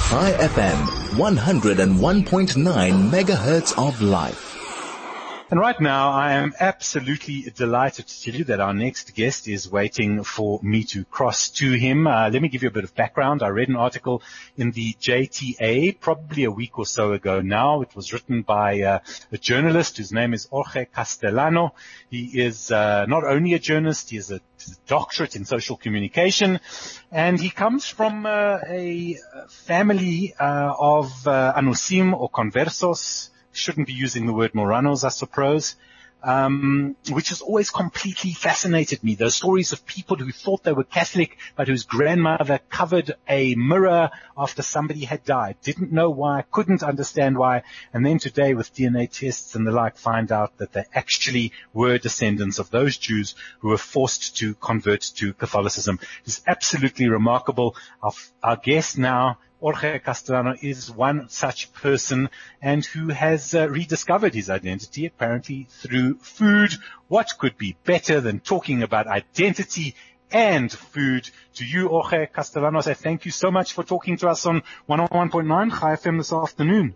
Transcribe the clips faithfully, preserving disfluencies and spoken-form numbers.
Chai F M, one oh one point nine megahertz of life. And right now, I am absolutely delighted to tell you that our next guest is waiting for me to cross to him. Uh, let me give you a bit of background. I read an article in the J T A probably a week or so ago now. It was written by uh, a journalist whose name is Jorge Castellano. He is uh, not only a journalist, he is a doctorate in social communication, and he comes from uh, a family uh, of uh, Anusim or conversos. Shouldn't be using the word Moranos, I suppose, um, which has always completely fascinated me. Those stories of people who thought they were Catholic, but whose grandmother covered a mirror after somebody had died. Didn't know why, couldn't understand why, and then today with D N A tests and the like find out that they actually were descendants of those Jews who were forced to convert to Catholicism. It's absolutely remarkable. Our, our guest now, Jorge Castellano, is one such person and who has uh, rediscovered his identity apparently through food. What could be better than talking about identity and food? To you, Jorge Castellano, I say thank you so much for talking to us on one oh one point nine Chai F M this afternoon.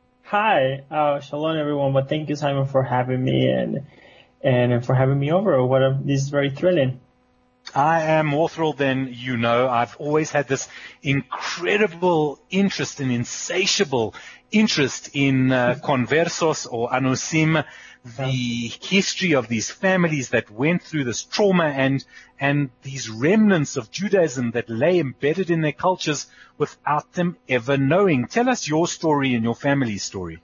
Hi, uh, shalom everyone, but thank you, Simon, for having me and and for having me over. What a, this is very thrilling. I am more thrilled than you know. I've always had this incredible interest and insatiable interest in uh, conversos or anusim, the history of these families that went through this trauma and and these remnants of Judaism that lay embedded in their cultures without them ever knowing. Tell us your story and your family's story.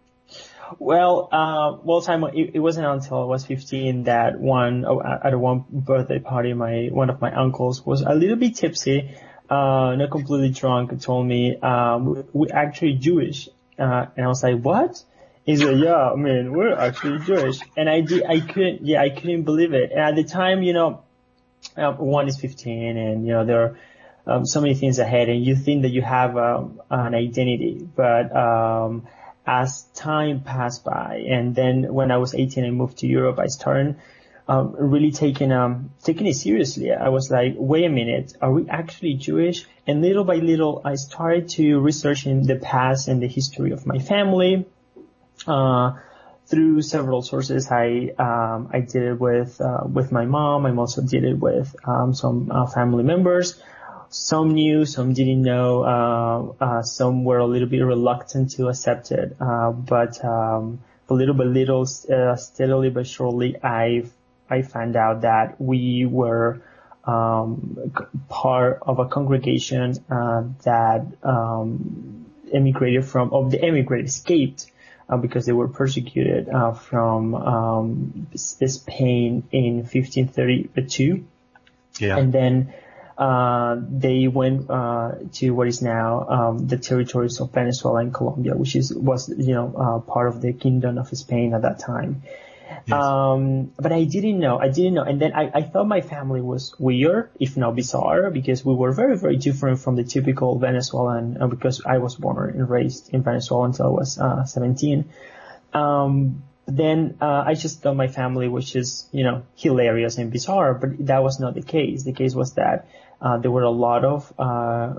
Well, uh, well, Simon, it, it wasn't until I was fifteen that one, oh, at a one birthday party, my, one of my uncles was a little bit tipsy, uh, not completely drunk, and told me, um, we're actually Jewish. Uh, and I was like, what? He's like, yeah, I mean, we're actually Jewish. And I did, I couldn't, yeah, I couldn't believe it. And at the time, you know, uh, one is fifteen and, you know, there are, um, so many things ahead and you think that you have, um, an identity, but, um, as time passed by, and then when I was eighteen, I moved to Europe. I started um, really taking um taking it seriously. I was like, wait a minute, are we actually Jewish? And little by little, I started to research in the past and the history of my family. Uh, through several sources, I um I did it with uh, with my mom. I also did it with um some uh, family members. Some knew, some didn't know, uh, uh, some were a little bit reluctant to accept it, uh, but, um, little by little, uh, steadily but surely, I, I found out that we were, um, part of a congregation, uh, that, um, emigrated from, of the emigrated, escaped, uh, because they were persecuted, uh, from, um, Spain in fifteen thirty-two. Yeah. And then, Uh, they went, uh, to what is now, um, the territories of Venezuela and Colombia, which is, was, you know, uh, part of the kingdom of Spain at that time. Yes. Um, but I didn't know, I didn't know. And then I, I thought my family was weird, if not bizarre, because we were very, very different from the typical Venezuelan, uh, because I was born and raised in Venezuela until I was, uh, seventeen. Um, Then, uh, I just thought my family was just, you know, hilarious and bizarre, but that was not the case. The case was that, uh, there were a lot of, uh,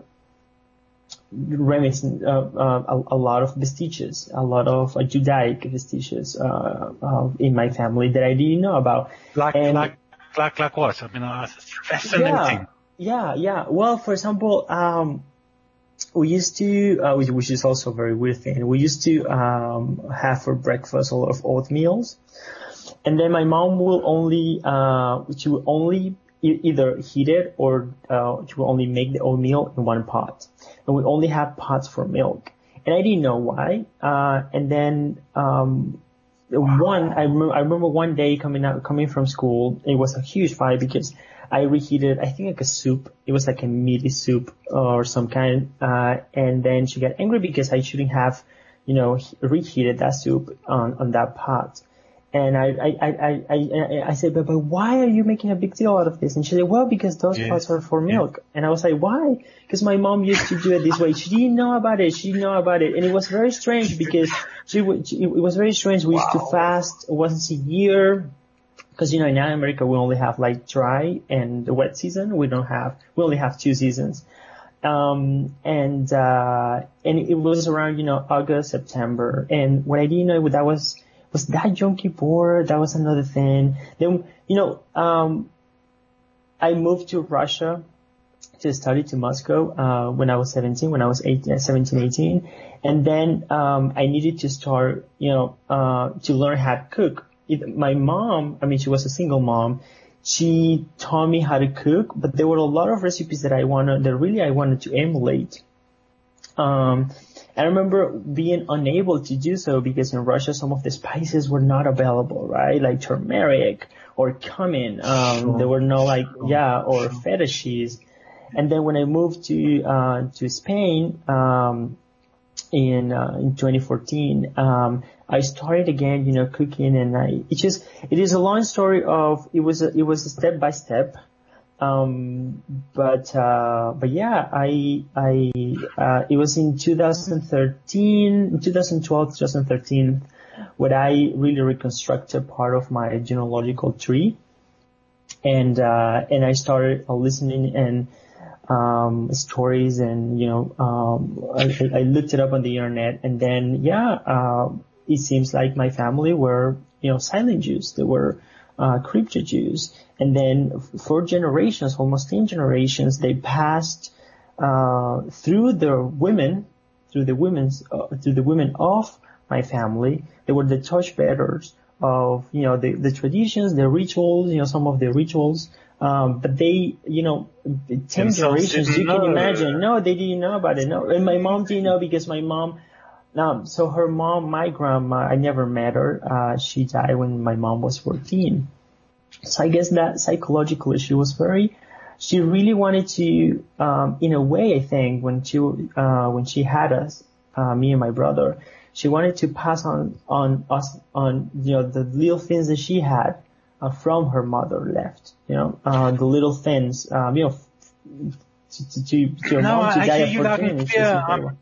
reminiscent, uh, uh, a, a lot of vestiges, a lot of uh, Judaic vestiges, uh, uh, in my family that I didn't know about. Like, and, like, like, like what? I mean, uh, it's fascinating. Yeah, yeah, yeah. Well, for example, um, we used to, uh, which is also a very weird thing, we used to um have for breakfast a lot of oatmeals. And then my mom will only, uh, she will only e- either heat it or, uh, she will only make the oatmeal in one pot. And we only have pots for milk. And I didn't know why. Uh, and then, um, one, I remember, I remember one day coming out, coming from school, it was a huge fight because I reheated, I think like a soup. It was like a meaty soup or some kind. Uh, and then she got angry because I shouldn't have, you know, reheated that soup on, on that pot. And I, I, I, I, I, I said, but, but why are you making a big deal out of this? And she said, well, because those yes. pots are for milk. Yeah. And I was like, why? Because my mom used to do it this way. She didn't know about it. She didn't know about it. And it was very strange because she would, she, it was very strange. We wow. used to fast once a year. Because, you know, in America, we only have like dry and the wet season. We don't have, we only have two seasons. Um, and, uh, and it was around, you know, August, September. And what I didn't know, that was, was that Yom Kippur? That was another thing. Then, you know, um, I moved to Russia to study to Moscow, uh, when I was seventeen, when I was eighteen, seventeen, eighteen. And then, um, I needed to start, you know, uh, to learn how to cook. It, my mom, I mean, she was a single mom. She taught me how to cook, but there were a lot of recipes that I wanted, that really I wanted to emulate. Um, I remember being unable to do so because in Russia, some of the spices were not available, right? Like turmeric or cumin. Um, sure. There were no like, yeah, or feta cheese. And then when I moved to, uh, to Spain, um, in, uh, in twenty fourteen, um, I started again, you know, cooking, and I, it just, it is a long story of, it was a, it was a step by step. Um, but, uh, but yeah, I, I, uh, it was in two thousand thirteen, twenty twelve, twenty thirteen, when I really reconstructed part of my genealogical tree. And, uh, and I started listening and, um, stories and, you know, um, I, I looked it up on the internet, and then, yeah, uh, it seems like my family were, you know, silent Jews. They were, uh, crypto Jews. And then for generations, almost ten generations, they passed, uh, through the women, through the women's, uh, through the women of my family. They were the torchbearers of, you know, the, the traditions, the rituals, you know, some of the rituals. Um, but they, you know, ten generations, you can imagine. No, they didn't know about it. No, and my mom didn't know because my mom, um, so her mom, my grandma, I never met her. Uh, she died when my mom was fourteen. So I guess that psychologically she was very, she really wanted to, um, in a way, I think, when she, uh, when she had us, uh, me and my brother, she wanted to pass on, on us, on, you know, the little things that she had. Uh, from her mother left, you know, uh, the little things, um, you know, to, to, to, to no, mom to I die hear you loud and clear. I'm,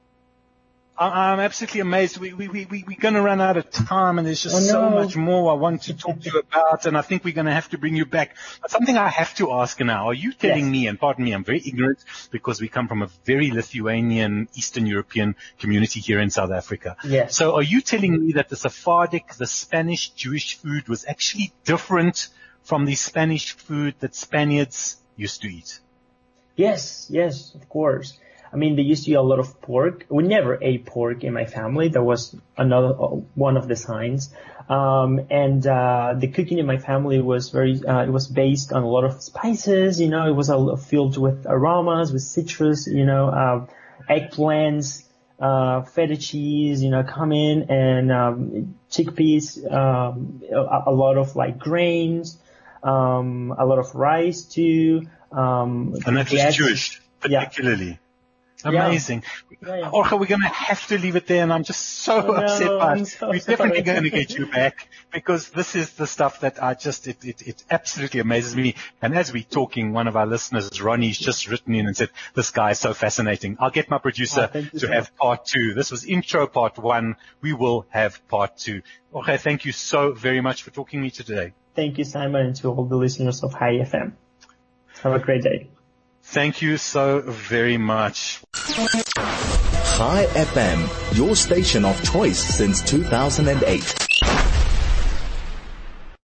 I'm absolutely amazed. We, we, we, we're going to run out of time, and there's just oh, no. so much more I want to talk to you about, and I think we're going to have to bring you back. But something I have to ask now, are you telling yes. me, and pardon me, I'm very ignorant because we come from a very Lithuanian, Eastern European community here in South Africa. Yes. So are you telling me that the Sephardic, the Spanish Jewish food was actually different from the Spanish food that Spaniards used to eat? Yes, yes, of course. I mean, they used to eat a lot of pork. We never ate pork in my family. That was another one of the signs. Um, and uh, the cooking in my family was very. Uh, it was based on a lot of spices. You know, it was a, filled with aromas, with citrus. You know, uh, eggplants, uh, feta cheese. You know, cumin and um, chickpeas. Um, a, a lot of like grains. Um, a lot of rice too. Um, and that was Jewish, particularly. Yeah. Amazing. Yeah, yeah. Jorge, we're going to have to leave it there, and I'm just so oh, upset no, by it. so We're sorry. definitely going to get you back, because this is the stuff that I just, it, it, it absolutely amazes me. And as we're talking, one of our listeners, Ronnie's just written in and said, this guy is so fascinating. I'll get my producer oh, to so have much. part two. This was intro part one. We will have part two. Jorge, thank you so very much for talking to me today. Thank you, Simon, and to all the listeners of High F M. Have a great day. Thank you so very much. High F M, your station of choice since two thousand eight.